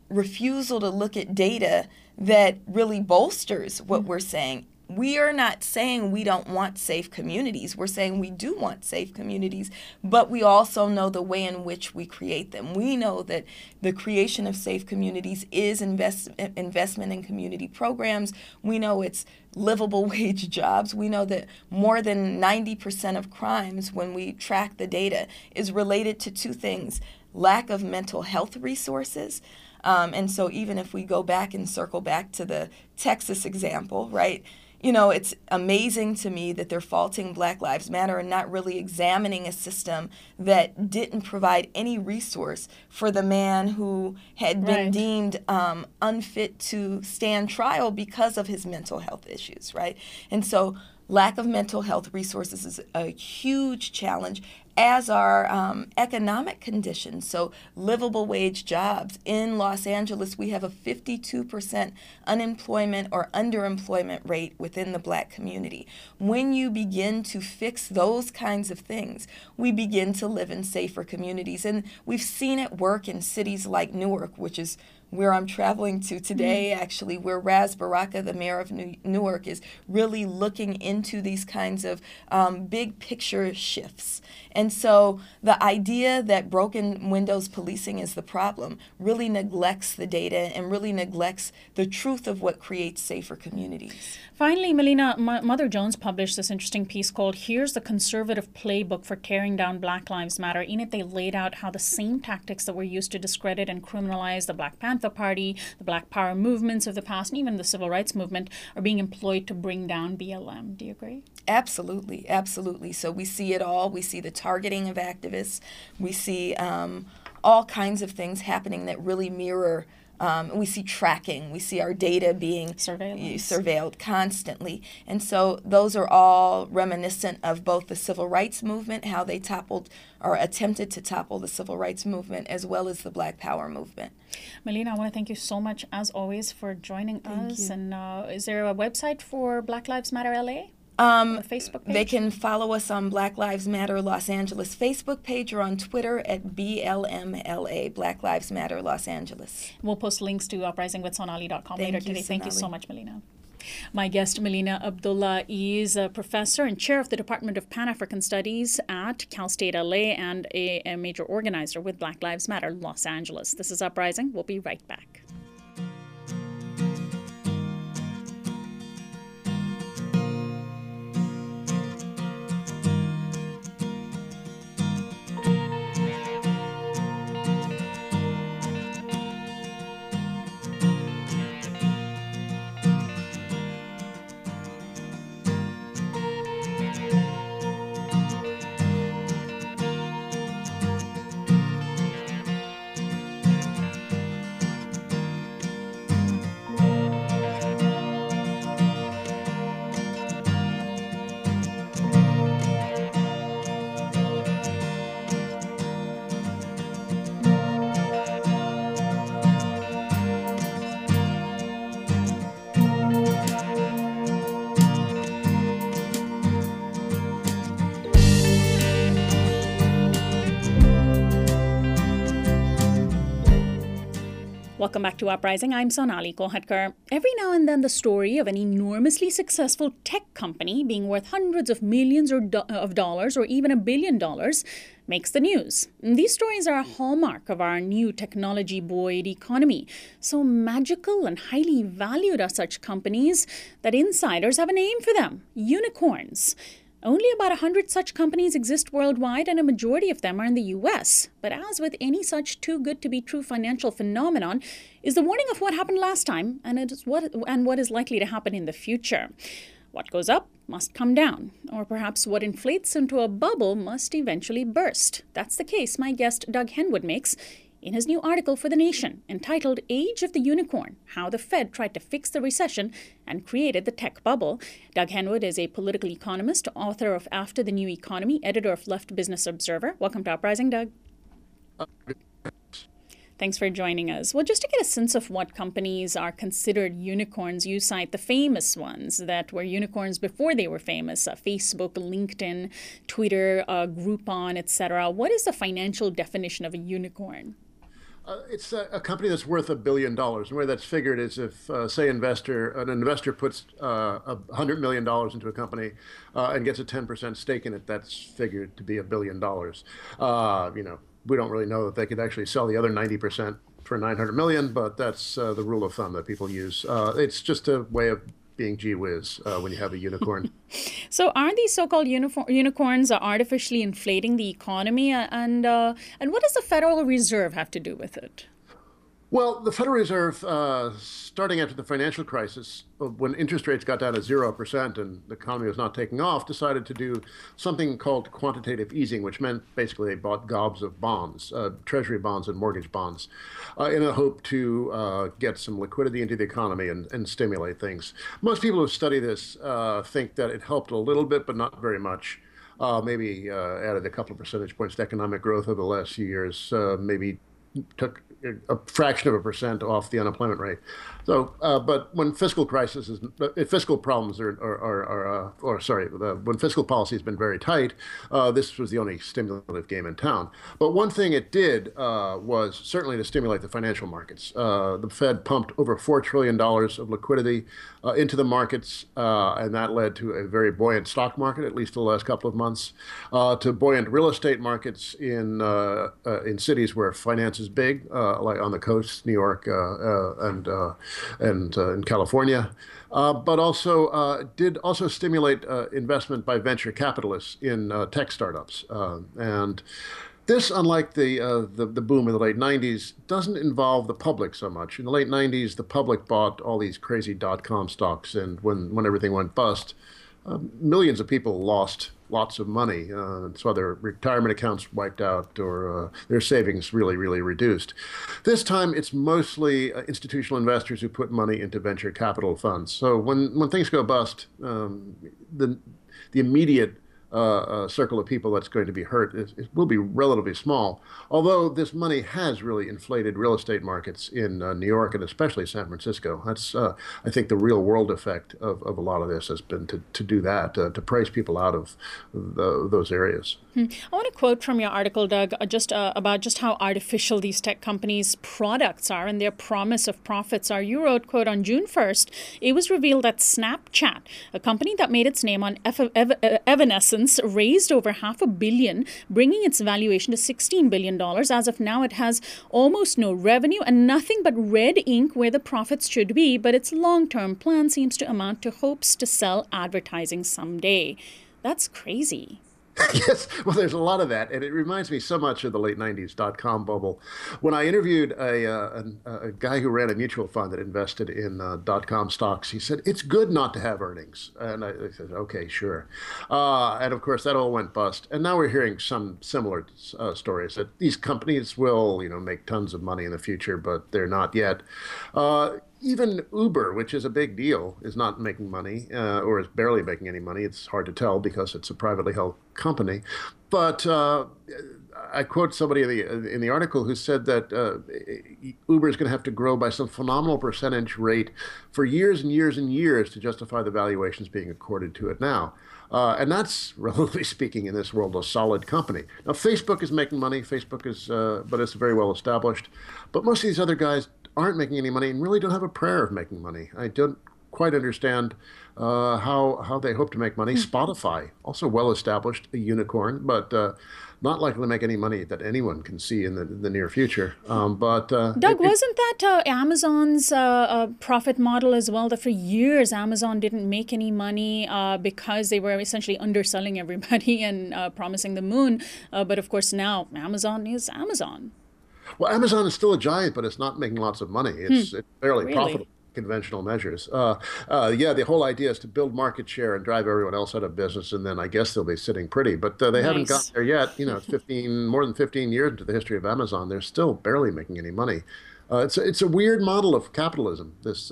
refusal to look at data that really bolsters what we're saying. We are not saying we don't want safe communities. We're saying we do want safe communities, but we also know the way in which we create them. We know that the creation of safe communities is investment in community programs. We know it's livable wage jobs. We know that more than 90% of crimes, when we track the data, is related to two things: lack of mental health resources. And so even if we go back and circle back to the Texas example, right? You know, it's amazing to me that they're faulting Black Lives Matter and not really examining a system that didn't provide any resource for the man who had been deemed unfit to stand trial because of his mental health issues, right? And so lack of mental health resources is a huge challenge, as are economic conditions. So livable wage jobs. In Los Angeles, we have a 52% unemployment or underemployment rate within the Black community. When you begin to fix those kinds of things, we begin to live in safer communities. And we've seen it work in cities like Newark, which is where I'm traveling to today, actually, where Ras Baraka, the mayor of Newark, is really looking into these kinds of big picture shifts. And so the idea that broken windows policing is the problem really neglects the data and really neglects the truth of what creates safer communities. Finally, Melina, Mother Jones published this interesting piece called "Here's the Conservative Playbook for Tearing Down Black Lives Matter." In it, they laid out how the same tactics that were used to discredit and criminalize the Black Panther Party, the Black Power movements of the past, and even the Civil Rights Movement are being employed to bring down BLM. Do you agree? Absolutely, absolutely. So we see it all. We see the targeting of activists. We see all kinds of things happening that really mirror. We see tracking. We see our data being surveilled constantly. And so those are all reminiscent of both the Civil Rights Movement, how they toppled or attempted to topple the Civil Rights Movement, as well as the Black Power movement. Melina, I want to thank you so much, as always, for joining us. And is there a website for Black Lives Matter LA? The Facebook page? They can follow us on Black Lives Matter Los Angeles Facebook page or on Twitter at BLMLA, Black Lives Matter Los Angeles. We'll post links to uprisingwithsonali.com later today. Thank you so much, Melina. My guest, Melina Abdullah, is a professor and chair of the Department of Pan-African Studies at Cal State LA and a major organizer with Black Lives Matter Los Angeles. This is Uprising. We'll be right back. Welcome back to Uprising. I'm Sonali Kolhatkar. Every now and then the story of an enormously successful tech company being worth hundreds of millions of dollars or even $1 billion makes the news. These stories are a hallmark of our new technology-buoyed economy. So magical and highly valued are such companies that insiders have a name for them: unicorns. Only about 100 such companies exist worldwide, and a majority of them are in the U.S. But as with any such too-good-to-be-true financial phenomenon, is the warning of what happened last time and what is likely to happen in the future. What goes up must come down, or perhaps what inflates into a bubble must eventually burst. That's the case my guest Doug Henwood makes in his new article for The Nation, entitled Age of the Unicorn: How the Fed Tried to Fix the Recession and Created the Tech Bubble. Doug Henwood is a political economist, author of After the New Economy, editor of Left Business Observer. Welcome to Uprising, Doug. Thanks for joining us. Well, just to get a sense of what companies are considered unicorns, you cite the famous ones that were unicorns before they were famous: Facebook, LinkedIn, Twitter, Groupon, etc. What is the financial definition of a unicorn? It's a company that's worth $1 billion. The way that's figured is if, say, an investor puts $100 million into a company and gets a 10% stake in it, that's figured to be $1 billion. We don't really know that they could actually sell the other 90% for 900 million, but that's the rule of thumb that people use. It's just a way of being gee whiz when you have a unicorn. So are these so-called unicorns artificially inflating the economy? And what does the Federal Reserve have to do with it? Well, the Federal Reserve, starting after the financial crisis, when interest rates got down to 0% and the economy was not taking off, decided to do something called quantitative easing, which meant basically they bought gobs of bonds, treasury bonds and mortgage bonds, in a hope to get some liquidity into the economy and stimulate things. Most people who study this think that it helped a little bit, but not very much. Maybe added a couple of percentage points to economic growth over the last few years, maybe took a fraction of a percent off the unemployment rate. So, but when fiscal problems when fiscal policy has been very tight, this was the only stimulative game in town. But one thing it did was certainly to stimulate the financial markets. The Fed pumped over $4 trillion of liquidity into the markets, and that led to a very buoyant stock market, at least for the last couple of months, to buoyant real estate markets in cities where finance is big, like on the coast, New York and in California, but also did also stimulate investment by venture capitalists in tech startups. And this, unlike the boom in the late 90s, doesn't involve the public so much. In the late 90s, the public bought all these crazy dot-com stocks, and when everything went bust, millions of people lost lots of money. So their retirement accounts wiped out or their savings really, really reduced. This time, it's mostly institutional investors who put money into venture capital funds. So when things go bust, the immediate circle of people that's going to be hurt will be relatively small. Although this money has really inflated real estate markets in New York and especially San Francisco. That's, I think, the real world effect of a lot of this has been to do that, to price people out of those areas. I want to quote from your article, Doug, about just how artificial these tech companies' products are and their promise of profits are. You wrote, quote, on June 1st, it was revealed that Snapchat, a company that made its name on Evanescence, raised over $500 million, bringing its valuation to $16 billion. As of now, it has almost no revenue and nothing but red ink where the profits should be, but its long-term plan seems to amount to hopes to sell advertising someday. That's crazy. Yes, well, there's a lot of that, and it reminds me so much of the late 90s dot-com bubble. When I interviewed a guy who ran a mutual fund that invested in dot-com stocks, he said, it's good not to have earnings. And I said, okay, sure. And of course, that all went bust. And now we're hearing some similar stories that these companies will, make tons of money in the future, but they're not yet. Even Uber, which is a big deal, is not making money or is barely making any money. It's hard to tell because it's a privately held company. But I quote somebody in the article who said that Uber is going to have to grow by some phenomenal percentage rate for years and years and years to justify the valuations being accorded to it now. And that's, relatively speaking, in this world, a solid company. Now, Facebook is making money. Facebook is, but it's very well established. But most of these other guys aren't making any money and really don't have a prayer of making money. I don't quite understand how they hope to make money. Spotify, also well established, a unicorn, but not likely to make any money that anyone can see in the near future. Doug, wasn't that Amazon's profit model as well, that for years Amazon didn't make any money because they were essentially underselling everybody and promising the moon? But of course now Amazon is Amazon. Well, Amazon is still a giant, but it's not making lots of money. It's barely profitable. Conventional measures. The whole idea is to build market share and drive everyone else out of business, and then I guess they'll be sitting pretty. But they haven't gotten there yet. It's more than 15 years into the history of Amazon. They're still barely making any money. It's a weird model of capitalism.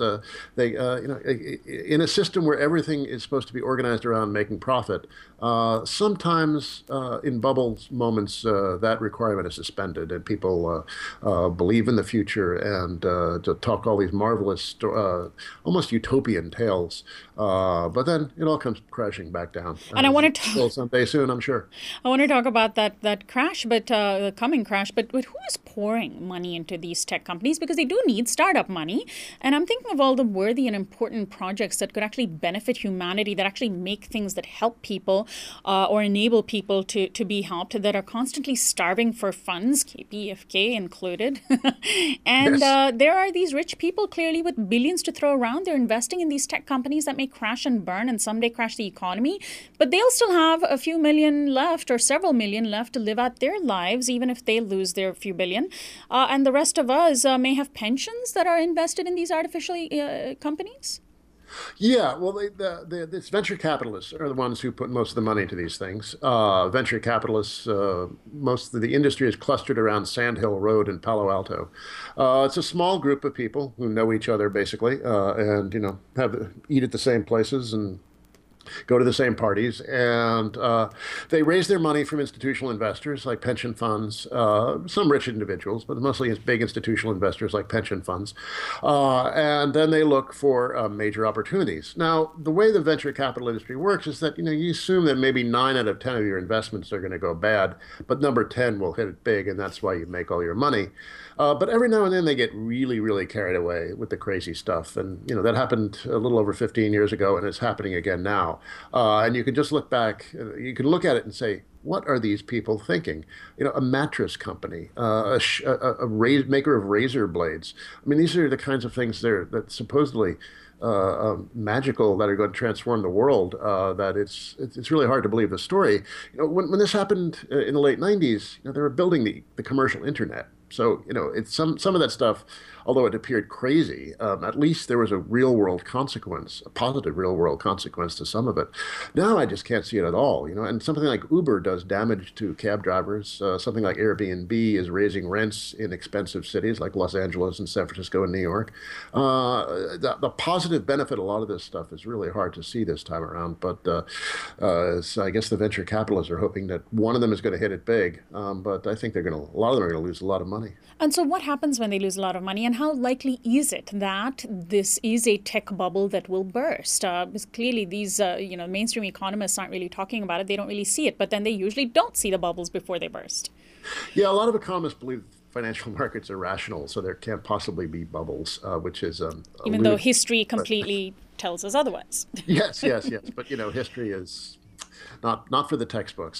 In a system where everything is supposed to be organized around making profit, sometimes in bubbles moments that requirement is suspended, and people believe in the future and to talk all these marvelous, almost utopian tales. But then it all comes crashing back down. And I want to talk someday soon, I'm sure. I want to talk about that crash, but the coming crash. But who is pouring money into these tech companies? Because they do need startup money. And I'm thinking of all the worthy and important projects that could actually benefit humanity, that actually make things that help people or enable people to be helped, that are constantly starving for funds, KPFK included. And Yes. there are these rich people clearly with billions to throw around. They're investing in these tech companies that may crash and burn and someday crash the economy. But they'll still have a few million left or several million left to live out their lives, even if they lose their few billion. And the rest of us may have pensions that are invested in these artificial companies. Yeah, well, these venture capitalists are the ones who put most of the money into these things. Venture capitalists, most of the industry is clustered around Sand Hill Road in Palo Alto. It's a small group of people who know each other basically, and eat at the same places and go to the same parties, and they raise their money from institutional investors like pension funds, some rich individuals, but mostly it's big institutional investors like pension funds. And then they look for major opportunities. Now, the way the venture capital industry works is that you assume that maybe 9 out of 10 of your investments are going to go bad, but number 10 will hit it big, and that's why you make all your money. But every now and then they get really, really carried away with the crazy stuff. And, that happened a little over 15 years ago, and it's happening again now. And you can just look back, you can look at it and say, what are these people thinking? A mattress company, maker of razor blades. I mean, these are the kinds of things that supposedly magical, that are going to transform the world, that it's really hard to believe the story. When this happened in the late 90s, they were building the commercial internet. So, it's some of that stuff, although it appeared crazy, at least there was a real world consequence, a positive real world consequence to some of it. Now I just can't see it at all, and something like Uber does damage to cab drivers. Something like Airbnb is raising rents in expensive cities like Los Angeles and San Francisco and New York. The positive benefit of a lot of this stuff is really hard to see this time around, but so I guess the venture capitalists are hoping that one of them is going to hit it big, but I think a lot of them are going to lose a lot of money. And so what happens when they lose a lot of money, and how likely is it that this is a tech bubble that will burst? Because clearly these, mainstream economists aren't really talking about it. They don't really see it, but then they usually don't see the bubbles before they burst. Yeah, a lot of economists believe financial markets are rational, so there can't possibly be bubbles, which is even though history completely tells us otherwise. Yes. But history is not for the textbooks.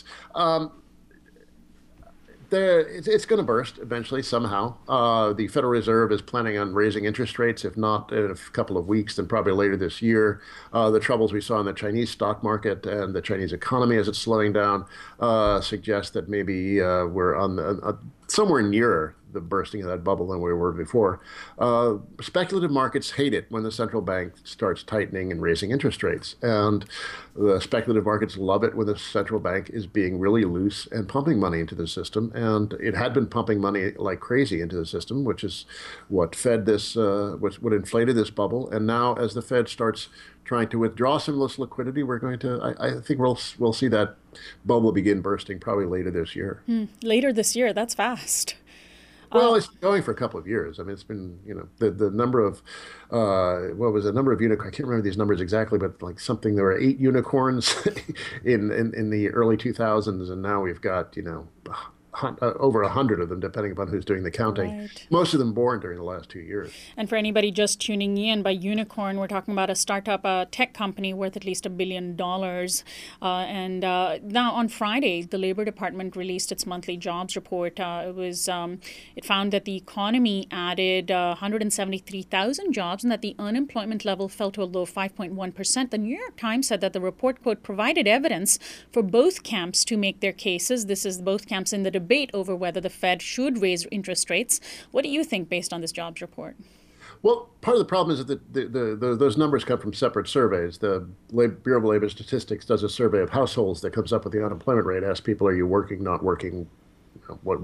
It's going to burst eventually somehow. The Federal Reserve is planning on raising interest rates, if not in a couple of weeks, then probably later this year. The troubles we saw in the Chinese stock market and the Chinese economy as it's slowing down suggest that maybe we're on somewhere nearer the bursting of that bubble than we were before. Speculative markets hate it when the central bank starts tightening and raising interest rates. And the speculative markets love it when the central bank is being really loose and pumping money into the system. And it had been pumping money like crazy into the system, which is what fed this, what inflated this bubble. And now as the Fed starts trying to withdraw some of this liquidity, I think we'll see that bubble begin bursting probably later this year. Later this year, that's fast. Well, it's been going for a couple of years. I mean, it's been, the number of, what was the number of unicorns? I can't remember these numbers exactly, but like something, there were 8 unicorns in the early 2000s, and now we've got, over 100 of them, depending upon who's doing the counting. Right. Most of them born during the last 2 years. And for anybody just tuning in, by unicorn, we're talking about a startup tech company worth at least $1 billion. And now on Friday, the Labor Department released its monthly jobs report. It found that the economy added 173,000 jobs and that the unemployment level fell to a low 5.1%. The New York Times said that the report, quote, provided evidence for both camps to make their cases. This is both camps in the debate over whether the Fed should raise interest rates. What do you think based on this jobs report? Well, part of the problem is that those numbers come from separate surveys. The Bureau of Labor Statistics does a survey of households that comes up with the unemployment rate, asks people, are you working, not working, what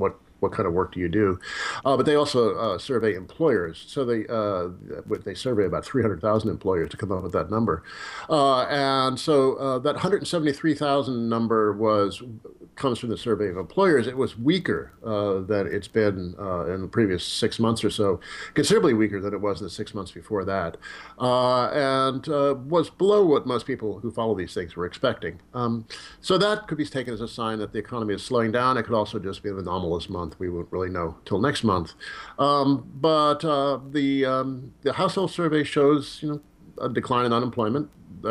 what kind of work do you do? But they also survey employers. So they survey about 300,000 employers to come up with that number. And so that 173,000 number comes from the survey of employers. It was weaker than it's been in the previous 6 months or so, considerably weaker than it was in the 6 months before that, and was below what most people who follow these things were expecting. So that could be taken as a sign that the economy is slowing down. It could also just be an anomalous month. We won't really know till next month. But the household survey shows, a decline in unemployment,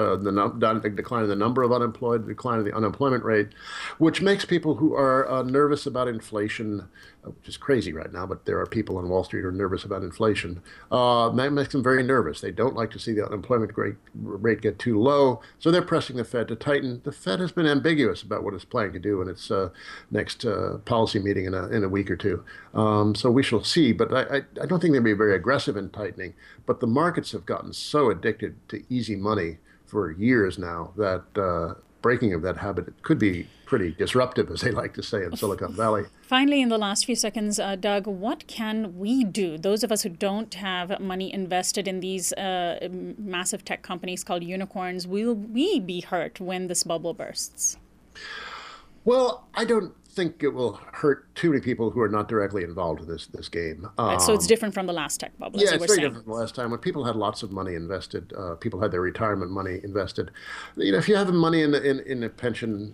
the decline in the number of unemployed, decline in the unemployment rate, which makes people who are nervous about inflation, which is crazy right now, but there are people on Wall Street who are nervous about inflation. That makes them very nervous. They don't like to see the unemployment rate get too low, so they're pressing the Fed to tighten. The Fed has been ambiguous about what it's planning to do in its next policy meeting in a week or two. So we shall see, but I don't think they'll be very aggressive in tightening. But the markets have gotten so addicted to easy money for years now that breaking of that habit could be pretty disruptive, as they like to say in Silicon Valley. Finally, in the last few seconds, Doug, what can we do? Those of us who don't have money invested in these massive tech companies called unicorns, will we be hurt when this bubble bursts? Well, I don't think it will hurt too many people who are not directly involved in this game. So it's different from the last tech bubble. Yeah, it's very different from the last time when people had lots of money invested. People had their retirement money invested. If you have money in a pension,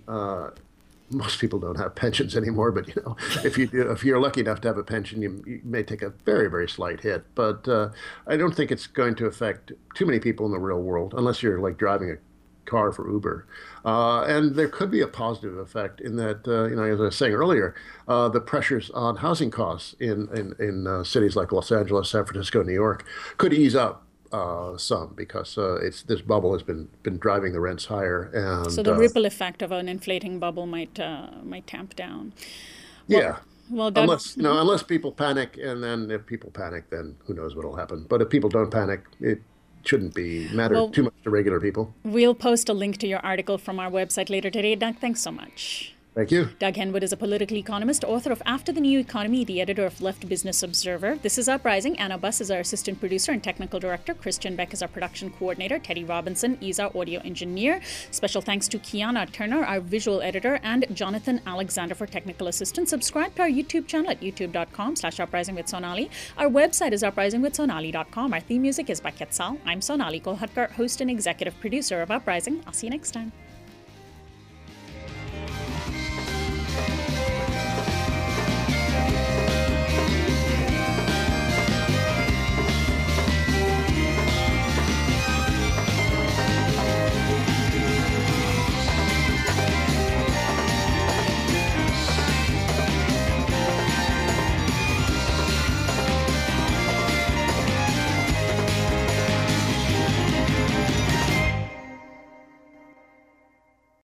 most people don't have pensions anymore. But if you're lucky enough to have a pension, you may take a very, very slight hit. But I don't think it's going to affect too many people in the real world, unless you're like driving a car for Uber. And there could be a positive effect in that, as I was saying earlier, the pressures on housing costs in cities like Los Angeles, San Francisco, New York could ease up some, because this bubble has been driving the rents higher. And so the ripple effect of an inflating bubble might tamp down. Yeah. Well, Doug, unless people panic, and then if people panic, then who knows what will happen. But if people don't panic, it shouldn't matter too much to regular people. We'll post a link to your article from our website later today. Doug, thanks so much. Thank you. Doug Henwood is a political economist, author of After the New Economy, the editor of Left Business Observer. This is Uprising. Anna Buss is our assistant producer and technical director. Christian Beck is our production coordinator. Teddy Robinson is our audio engineer. Special thanks to Kiana Turner, our visual editor, and Jonathan Alexander for technical assistance. Subscribe to our YouTube channel at youtube.com/Uprising with Sonali. Our website is uprisingwithsonali.com. Our theme music is by Quetzal. I'm Sonali Kolhatkar, host and executive producer of Uprising. I'll see you next time.